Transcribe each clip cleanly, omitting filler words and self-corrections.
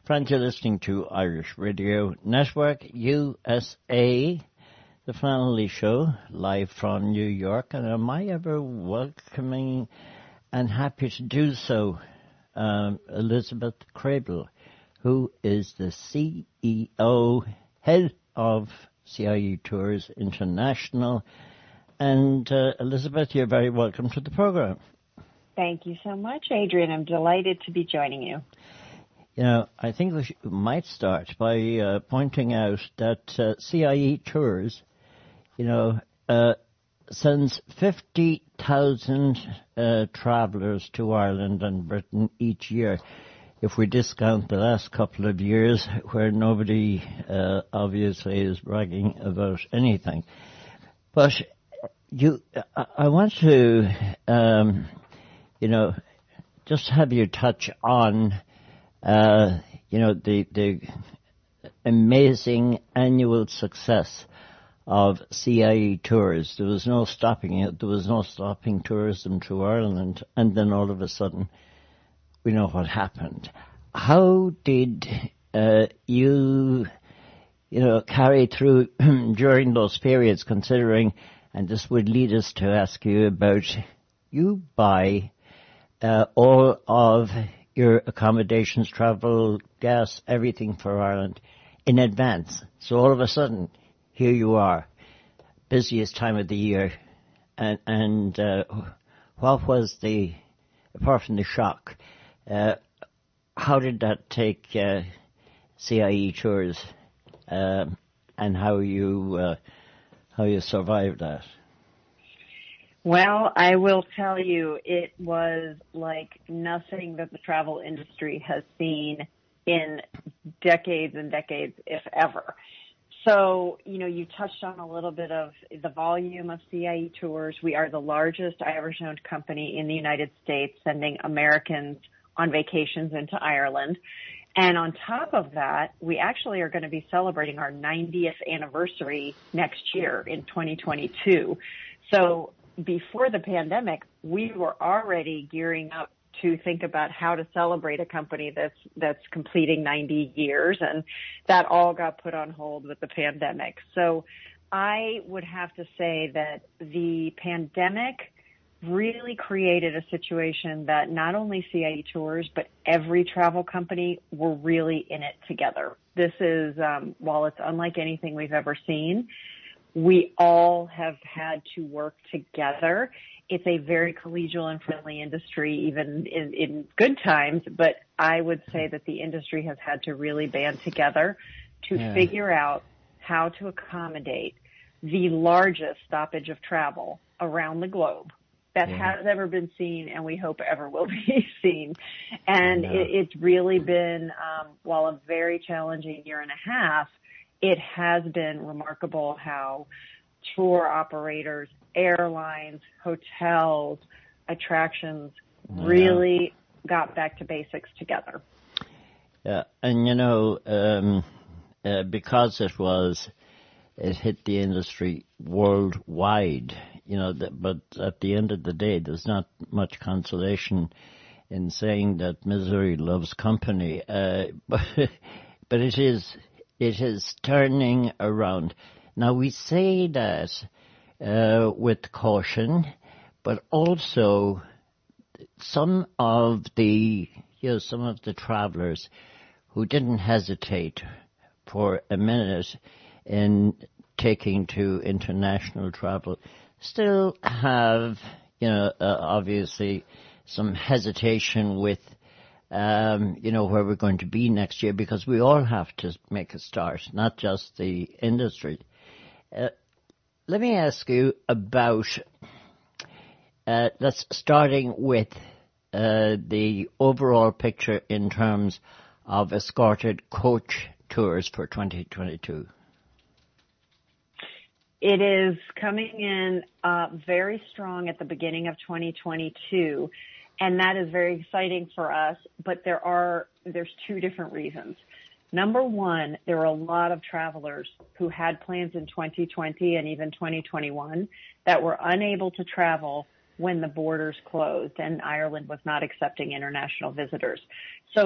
Friends, you're listening to Irish Radio Network USA, the Flannelly Show, live from New York. And am I ever welcoming and happy to do so Elizabeth Crable, who is the CEO, head of CIE Tours International. And Elizabeth, you're very welcome to the program. Thank you so much, Adrian. I'm delighted to be joining you. You know, I think we might start by pointing out that CIE Tours, sends 50,000 travellers to Ireland and Britain each year. If we discount the last couple of years where nobody obviously is bragging about anything. But I want to, just have you touch on the amazing annual success of CIE Tours. There was no stopping it. There was no stopping tourism to Ireland. And then all of a sudden, we know what happened. How did you carry through during those periods, considering, and this would lead us to ask you about, you buy all of your accommodations, travel, gas, everything for Ireland in advance. So all of a sudden, here you are, busiest time of the year, and what was apart from the shock, how did that take CIE Tours, and how you survived that? Well, I will tell you, it was like nothing that the travel industry has seen in decades and decades, if ever. So, you touched on a little bit of the volume of CIE Tours. We are the largest Irish-owned company in the United States, sending Americans on vacations into Ireland. And on top of that, we actually are going to be celebrating our 90th anniversary next year in 2022. So before the pandemic, we were already gearing up to think about how to celebrate a company that's completing 90 years, and that all got put on hold with the pandemic. So I would have to say that the pandemic really created a situation that not only CIE Tours, but every travel company were really in it together. This is, while it's unlike anything we've ever seen, we all have had to work together. It's a very collegial and friendly industry, even in good times, but I would say that the industry has had to really band together to figure out how to accommodate the largest stoppage of travel around the globe that has ever been seen, and we hope ever will be seen. And it's really been, while a very challenging year and a half, it has been remarkable how tour operators, airlines, hotels, attractions really got back to basics together. Yeah, and because it hit the industry worldwide, but at the end of the day, there's not much consolation in saying that misery loves company, but it is turning around. Now, we say that with caution, but also some of the travelers who didn't hesitate for a minute in taking to international travel still have, obviously some hesitation with where we're going to be next year, because we all have to make a start, not just the industry. Let me ask you about, starting with the overall picture in terms of escorted coach tours for 2022. It is coming in very strong at the beginning of 2022. And that is very exciting for us, but there's two different reasons. Number one, there were a lot of travelers who had plans in 2020 and even 2021 that were unable to travel when the borders closed and Ireland was not accepting international visitors. So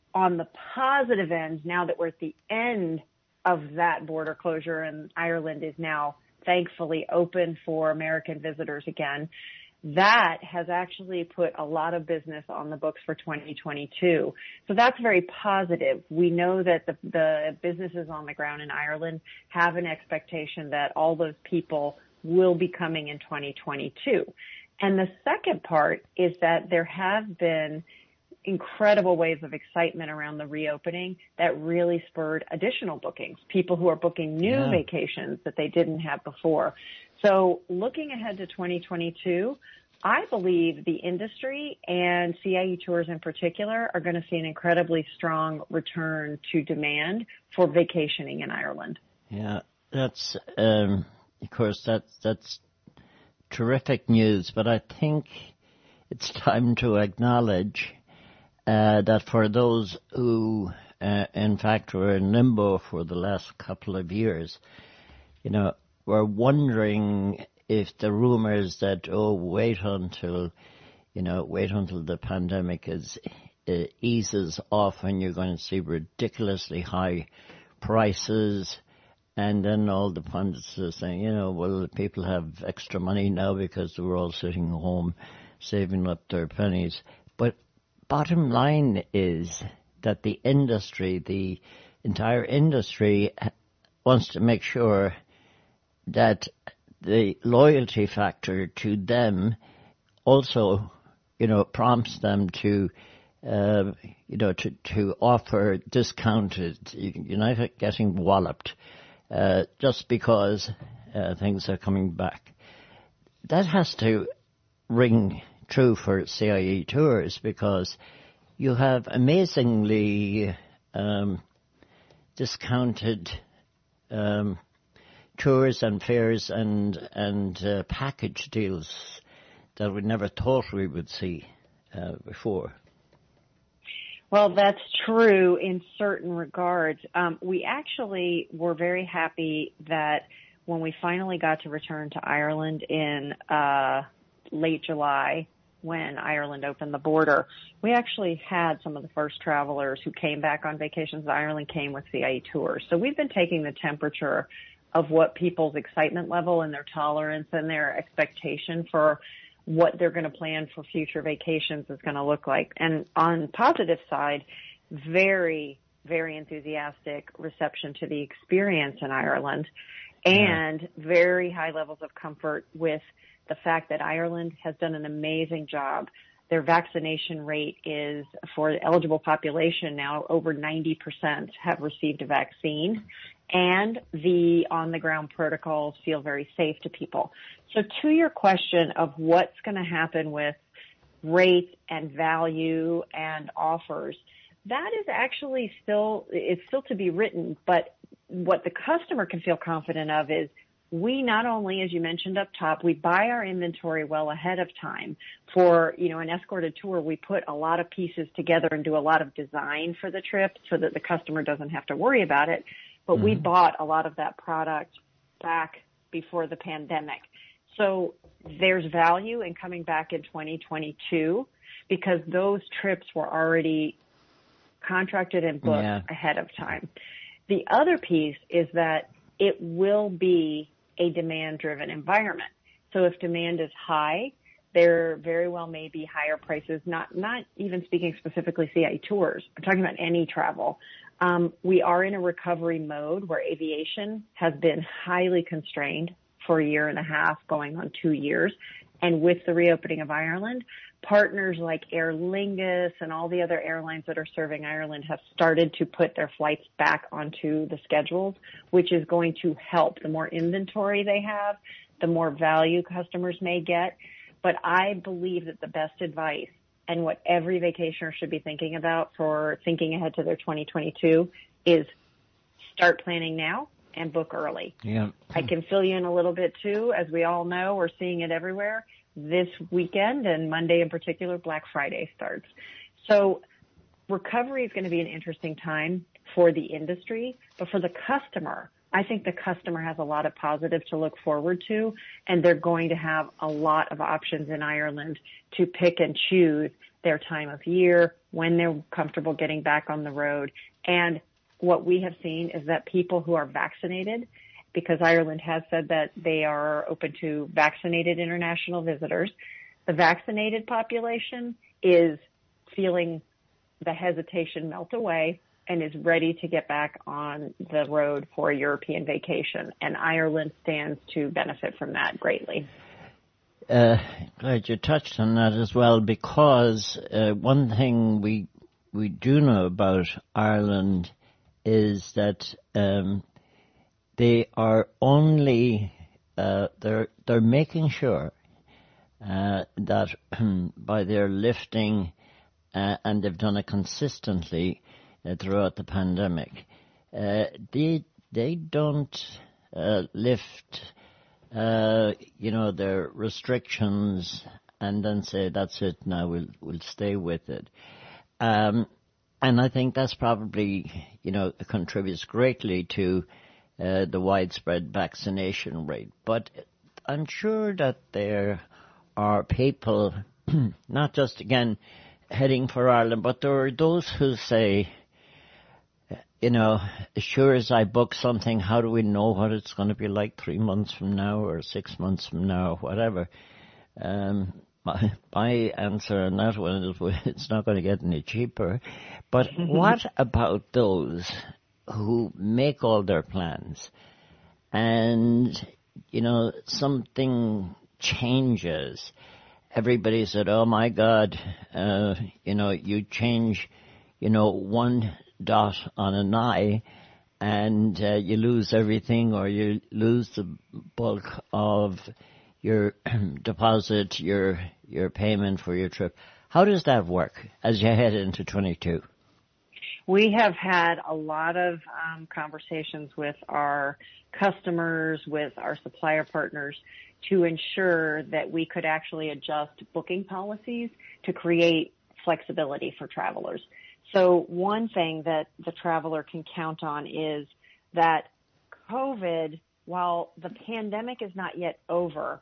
on the positive end, now that we're at the end of that border closure and Ireland is now thankfully open for American visitors again, that has actually put a lot of business on the books for 2022. So that's very positive. We know that the businesses on the ground in Ireland have an expectation that all those people will be coming in 2022. And the second part is that there have been incredible waves of excitement around the reopening that really spurred additional bookings, people who are booking new vacations that they didn't have before. So looking ahead to 2022, I believe the industry and CIE Tours in particular are going to see an incredibly strong return to demand for vacationing in Ireland. Yeah, that's, of course, that's terrific news, but I think it's time to acknowledge that for those who, in fact, were in limbo for the last couple of years, were wondering if the rumors that, wait until the pandemic eases off and you're going to see ridiculously high prices, and then all the pundits are saying, well, people have extra money now because they were all sitting home saving up their pennies. But bottom line is that the entire industry wants to make sure that the loyalty factor to them also, prompts them to, to offer discounted. You're not getting walloped just because things are coming back. That has to ring true for CIE Tours because you have amazingly discounted tours and fares and package deals that we never thought we would see before. Well, that's true in certain regards. We actually were very happy that when we finally got to return to Ireland in late July, when Ireland opened the border, we actually had some of the first travelers who came back on vacations to Ireland came with CIE Tours. So we've been taking the temperature of what people's excitement level and their tolerance and their expectation for what they're going to plan for future vacations is going to look like. And on the positive side, very, very enthusiastic reception to the experience in Ireland and very high levels of comfort with the fact that Ireland has done an amazing job. Their vaccination rate is, for the eligible population now, over 90% have received a vaccine, and the on-the-ground protocols feel very safe to people. So to your question of what's going to happen with rates and value and offers, that is actually it's still to be written, but what the customer can feel confident of is we not only, as you mentioned up top, we buy our inventory well ahead of time. For, an escorted tour, we put a lot of pieces together and do a lot of design for the trip so that the customer doesn't have to worry about it. But we bought a lot of that product back before the pandemic. So there's value in coming back in 2022 because those trips were already contracted and booked ahead of time. The other piece is that it will be a demand-driven environment. So if demand is high, there very well may be higher prices, not even speaking specifically CIE Tours. I'm talking about any travel. We are in a recovery mode where aviation has been highly constrained for a year and a half, going on 2 years. And with the reopening of Ireland, partners like Aer Lingus and all the other airlines that are serving Ireland have started to put their flights back onto the schedules, which is going to help. The more inventory they have, the more value customers may get. But I believe that the best advice and what every vacationer should be thinking about for thinking ahead to their 2022 is start planning now and book early. Yeah. I can fill you in a little bit too. As we all know, we're seeing it everywhere. This weekend and Monday in particular, Black Friday starts. So recovery is going to be an interesting time for the industry, but for the customer, I think the customer has a lot of positive to look forward to, and they're going to have a lot of options in Ireland to pick and choose their time of year, when they're comfortable getting back on the road. And what we have seen is that people who are vaccinated, because Ireland has said that they are open to vaccinated international visitors, the vaccinated population is feeling the hesitation melt away and is ready to get back on the road for a European vacation. And Ireland stands to benefit from that greatly. Glad you touched on that as well, because one thing we do know about Ireland is that they are only they're making sure that by their lifting, and they've done it consistently throughout the pandemic, they don't lift their restrictions and then say that's it, now we'll stay with it. And I think that's probably contributes greatly to the widespread vaccination rate. But I'm sure that there are people, not just again heading for Ireland, but there are those who say, as sure as I book something, how do we know what it's going to be like 3 months from now or 6 months from now or whatever? My answer on that one is it's not going to get any cheaper. But what about those who make all their plans and, something changes? Everybody said, oh my God, you change, one dot on an I and you lose everything, or you lose the bulk of your deposit, your payment for your trip. How does that work as you head into 22? We have had a lot of conversations with our customers, with our supplier partners, to ensure that we could actually adjust booking policies to create flexibility for travelers. So one thing that the traveler can count on is that COVID, while the pandemic is not yet over,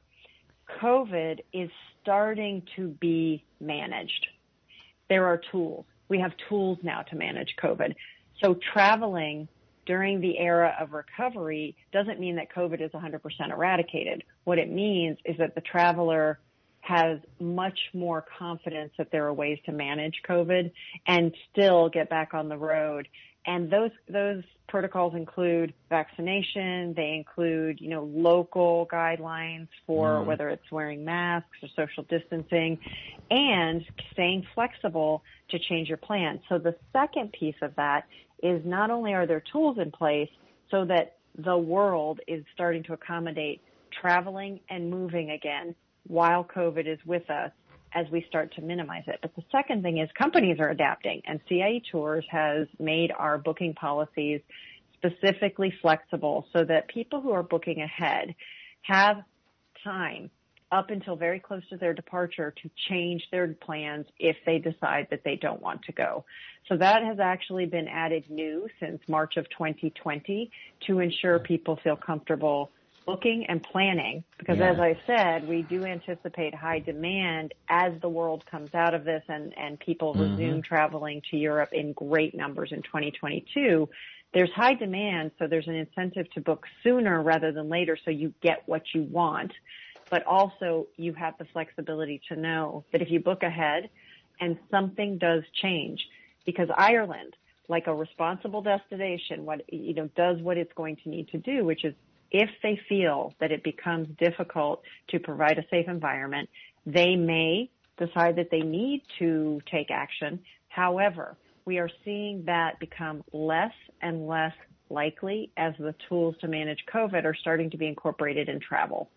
COVID is starting to be managed. There are tools. We have tools now to manage COVID. So traveling during the era of recovery doesn't mean that COVID is 100% eradicated. What it means is that the traveler has much more confidence that there are ways to manage COVID and still get back on the road. And those protocols include vaccination. They include, local guidelines for whether it's wearing masks or social distancing, and staying flexible to change your plan. So the second piece of that is not only are there tools in place so that the world is starting to accommodate traveling and moving again while COVID is with us as we start to minimize it. But the second thing is companies are adapting, and CIE Tours has made our booking policies specifically flexible so that people who are booking ahead have time up until very close to their departure to change their plans if they decide that they don't want to go. So that has actually been added new since March of 2020 to ensure people feel comfortable booking and planning, because as I said, we do anticipate high demand as the world comes out of this and people resume traveling to Europe in great numbers in 2022. There's high demand, so there's an incentive to book sooner rather than later so you get what you want. But also you have the flexibility to know that if you book ahead and something does change, because Ireland, like a responsible destination, does what it's going to need to do, which is if they feel that it becomes difficult to provide a safe environment, they may decide that they need to take action. However, we are seeing that become less and less likely as the tools to manage COVID are starting to be incorporated in travel.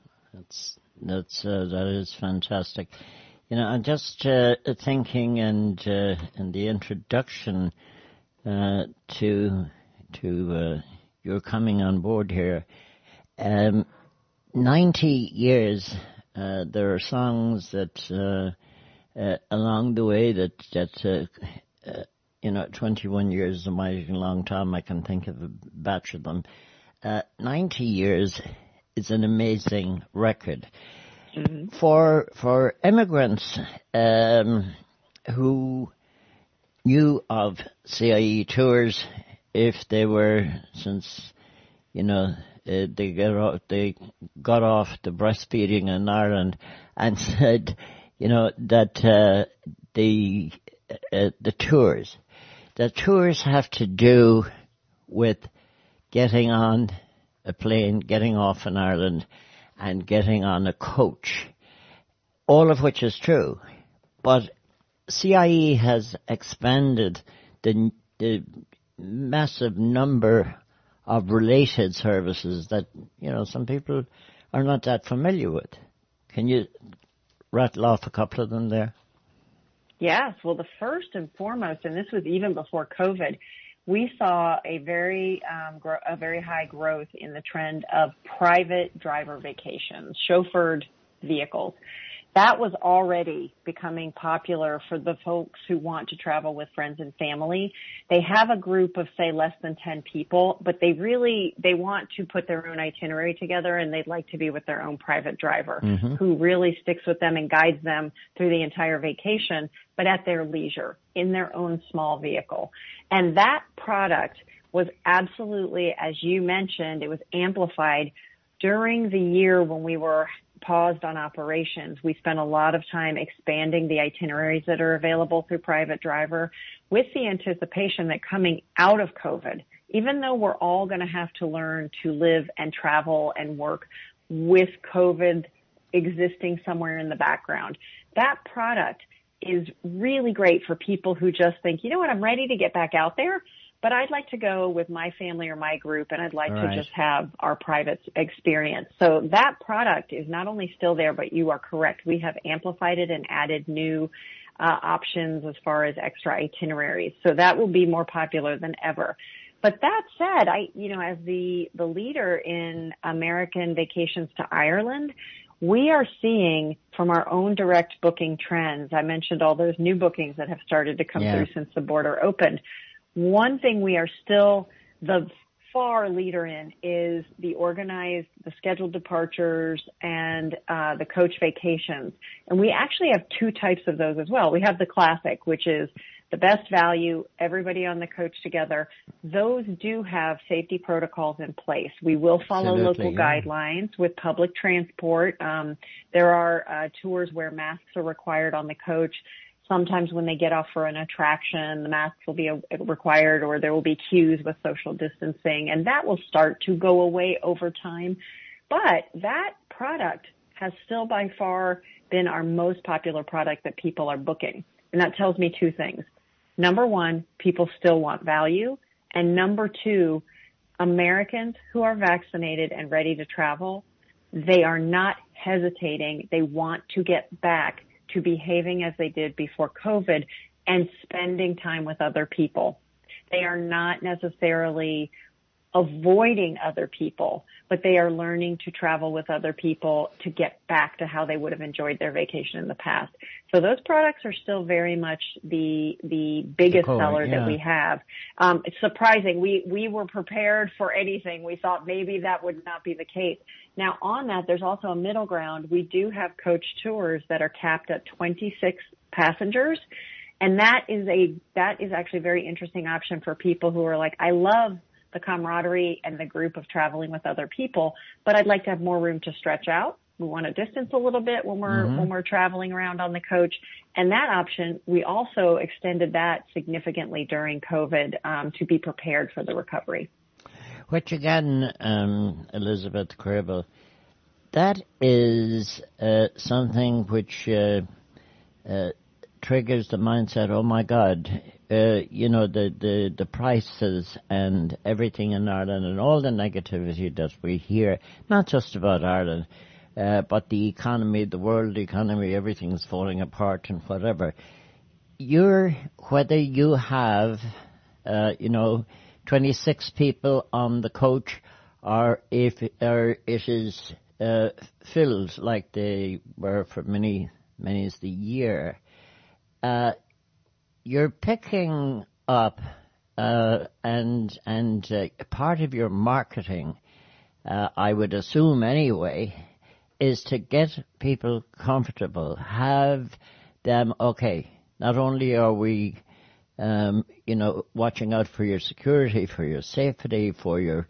That is fantastic. I'm just thinking, and in the introduction to your coming on board here, 90 years. There are songs that along the way that 21 years is a mighty long time. I can think of a batch of them. 90 years is an amazing record. For immigrants who knew of CIE tours if they were, since, they got off the breastfeeding in Ireland and said, that the tours have to do with getting on a plane, getting off in Ireland, and getting on a coach, all of which is true. But CIE has expanded the massive number of related services that, some people are not that familiar with. Can you rattle off a couple of them there? Yes. Well, the first and foremost, and this was even before COVID, we saw a very high growth in the trend of private driver vacations, chauffeured vehicles. That was already becoming popular for the folks who want to travel with friends and family. They have a group of, say, less than 10 people, but they want to put their own itinerary together, and they'd like to be with their own private driver who really sticks with them and guides them through the entire vacation, but at their leisure, in their own small vehicle. And that product was absolutely, as you mentioned, it was amplified during the year when we were paused on operations. We spent a lot of time expanding the itineraries that are available through private driver with the anticipation that coming out of COVID, even though we're all going to have to learn to live and travel and work with COVID existing somewhere in the background, that product is really great for people who just think, you know what, I'm ready to get back out there, but I'd like to go with my family or my group, and I'd like to just have our private experience. So that product is not only still there, but you are correct. We have amplified it and added new options as far as extra itineraries. So that will be more popular than ever. But that said, as the leader in American vacations to Ireland, we are seeing from our own direct booking trends, I mentioned all those new bookings that have started to come through since the border opened. One thing we are still the far leader in is the scheduled departures and the coach vacations. And we actually have two types of those as well. We have the classic, which is the best value, everybody on the coach together. Those do have safety protocols in place. We will follow local guidelines with public transport. There are tours where masks are required on the coach. Sometimes when they get off for an attraction, the masks will be required, or there will be queues with social distancing, and that will start to go away over time. But that product has still by far been our most popular product that people are booking. And that tells me two things. Number one, people still want value. And number two, Americans who are vaccinated and ready to travel, they are not hesitating. They want to get back to behaving as they did before COVID and spending time with other people. They are not necessarily avoiding other people, but they are learning to travel with other people to get back to how they would have enjoyed their vacation in the past. So those products are still very much the biggest seller that we have. It's surprising. We were prepared for anything. We thought maybe that would not be the case. Now on that, there's also a middle ground. We do have coach tours that are capped at 26 passengers. And that is actually a very interesting option for people who are like, I love the camaraderie and the group of traveling with other people, but I'd like to have more room to stretch out. We want to distance a little bit when we're traveling around on the coach. And that option, we also extended that significantly during COVID to be prepared for the recovery. Which again, Elizabeth Crable, that is something which triggers the mindset, oh my God, the prices and everything in Ireland and all the negativity that we hear, not just about Ireland, but the economy, the world economy, everything's falling apart and whatever. Whether you have, 26 people on the coach, or if it is filled like they were for many of the year, you're picking up and part of your marketing, I would assume anyway, is to get people comfortable, have them, okay, not only are we watching out for your security, for your safety, for your,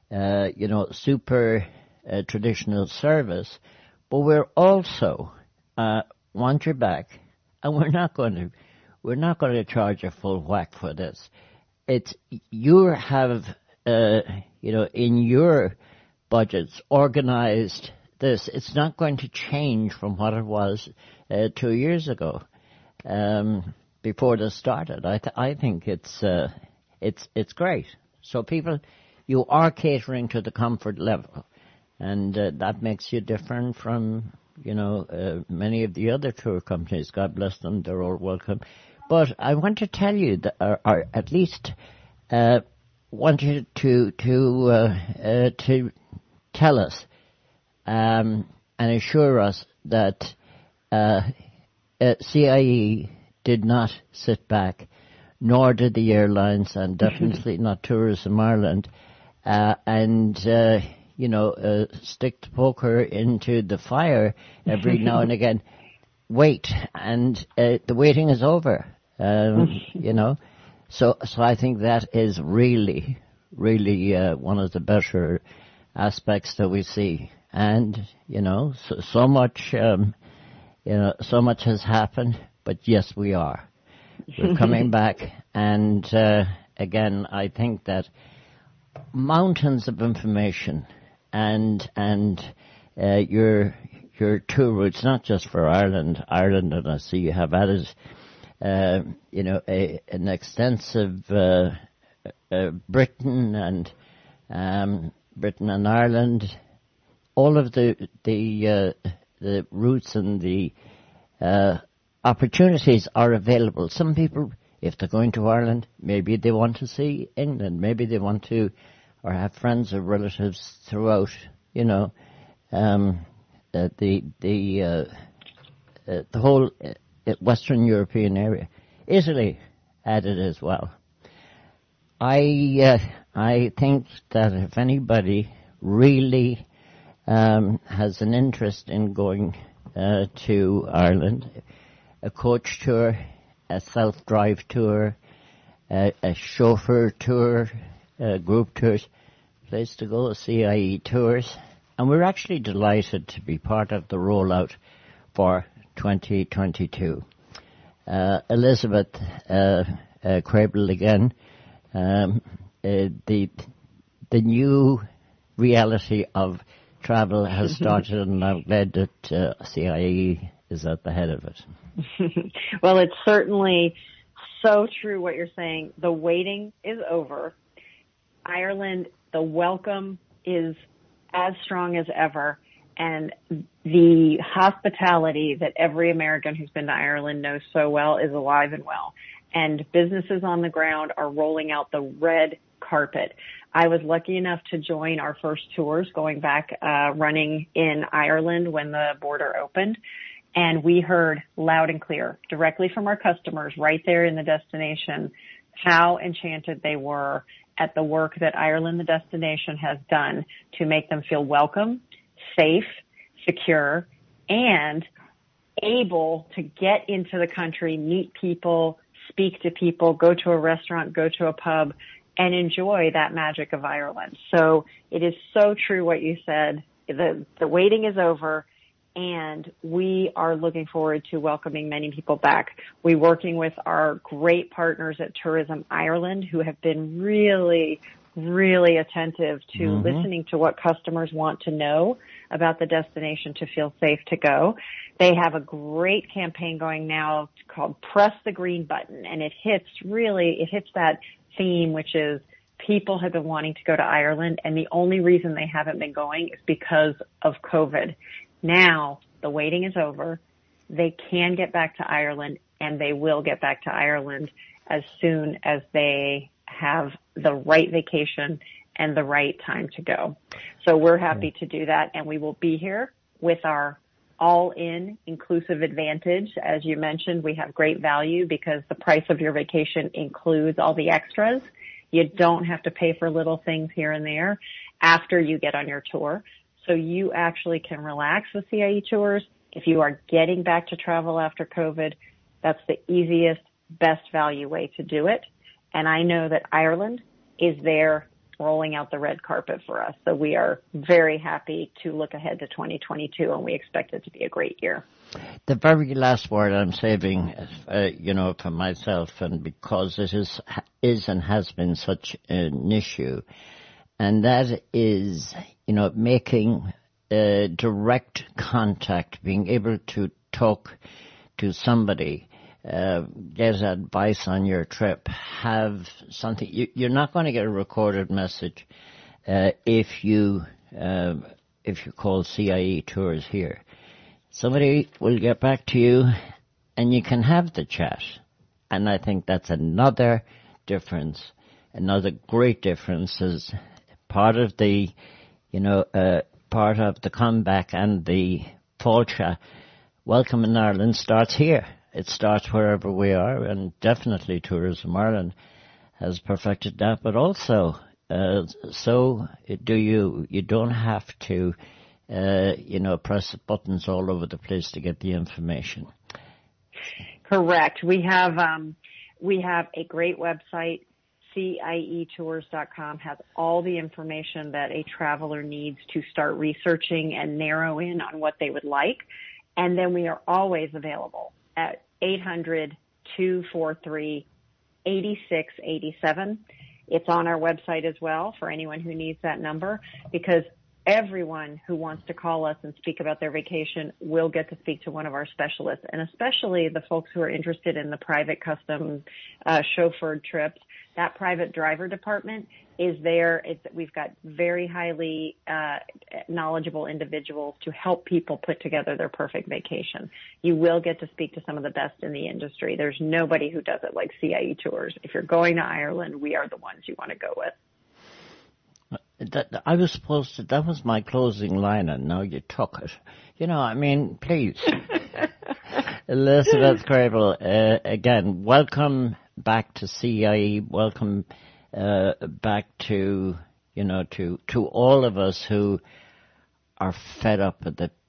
super traditional service. But we're also want you back, and we're not going to charge a full whack for this. It's you have in your budgets organized this. It's not going to change from what it was 2 years ago before this started. I think it's great. So people, you are catering to the comfort level, and that makes you different from many of the other tour companies. God bless them; they're all welcome. But I want to tell you that, or at least want you to tell us and assure us that CIE did not sit back, nor did the airlines, and definitely not Tourism Ireland, stick the poker into the fire every now and again. Wait, and the waiting is over. So I think that is really one of the better aspects that we see. And so much has happened, but yes, we're coming back. And again, I think that mountains of information and your tour routes, not just for Ireland, and I see you have added an extensive Britain and Ireland, all of the routes and the opportunities are available. Some people, if they're going to Ireland, maybe they want to see England, maybe they want to, or have friends or relatives throughout, the whole Western European area. Italy added as well. I think that if anybody really has an interest in going to Ireland, a coach tour, a self-drive tour, a chauffeur tour, group tours, place to go, CIE Tours. And we're actually delighted to be part of the rollout for 2022. Elizabeth Crable again, the new reality of travel has started, and I'm glad that CIE is at the head of it. Well, it's certainly so true what you're saying. The waiting is over. Ireland, the welcome is as strong as ever. And the hospitality that every American who's been to Ireland knows so well is alive and well. And businesses on the ground are rolling out the red carpet. I was lucky enough to join our first tours going back, running in Ireland when the border opened. And we heard loud and clear directly from our customers right there in the destination how enchanted they were at the work that Ireland, the destination, has done to make them feel welcome, safe, secure, and able to get into the country, meet people, speak to people, go to a restaurant, go to a pub, and enjoy that magic of Ireland. So it is so true what you said. The waiting is over, and we are looking forward to welcoming many people back. We're working with our great partners at Tourism Ireland, who have been really, really attentive to listening to what customers want to know about the destination to feel safe to go. They have a great campaign going now called Press the Green Button, and it hits that theme, which is people have been wanting to go to Ireland, and the only reason they haven't been going is because of COVID. Now, the waiting is over. They can get back to Ireland, and they will get back to Ireland as soon as they have the right vacation and the right time to go. So we're happy to do that, and we will be here with our all-in inclusive advantage. As you mentioned, we have great value because the price of your vacation includes all the extras. You don't have to pay for little things here and there after you get on your tour. So you actually can relax with CIE Tours. If you are getting back to travel after COVID, that's the easiest, best value way to do it. And I know that Ireland is there rolling out the red carpet for us. So we are very happy to look ahead to 2022, and we expect it to be a great year. The very last word I'm saving, for myself, and because it is and has been such an issue, and that is, making direct contact, being able to talk to somebody, get advice on your trip, have something. You're not going to get a recorded message if you call CIE Tours here. Somebody will get back to you, and you can have the chat. And I think that's another difference, another great difference, is part of the comeback and the fall chat. Welcome in Ireland starts here. It starts wherever we are, and definitely Tourism Ireland has perfected that. But also, so do you. You don't have to, press buttons all over the place to get the information. Correct. We have a great website. CIEtours.com has all the information that a traveler needs to start researching and narrow in on what they would like. And then we are always available at 800-243-8687. It's on our website as well for anyone who needs that number, because everyone who wants to call us and speak about their vacation will get to speak to one of our specialists, and especially the folks who are interested in the private custom chauffeured trips. That private driver department is there. We've got very highly knowledgeable individuals to help people put together their perfect vacation. You will get to speak to some of the best in the industry. There's nobody who does it like CIE Tours. If you're going to Ireland, we are the ones you want to go with. That was my closing line, and now you took it. Please. Elizabeth Crable, again, welcome back to CIE. Welcome back to all of us who are fed up with the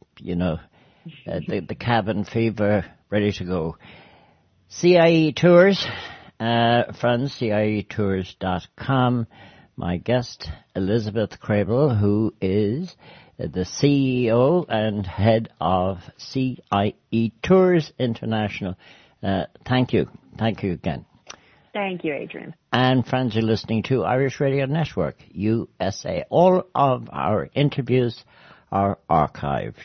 cabin fever, ready to go. CIE Tours, friends, CIEtours.com. My guest, Elizabeth Crable, who is the CEO and head of CIE Tours International. Thank you. Thank you again. Thank you, Adrian. And friends, you're listening to Irish Radio Network, USA. All of our interviews are archived.